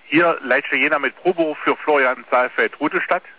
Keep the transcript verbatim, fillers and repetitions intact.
Hier Leitcher Jena mit Proberuf für Florian Saalfeld-Rudolstadt.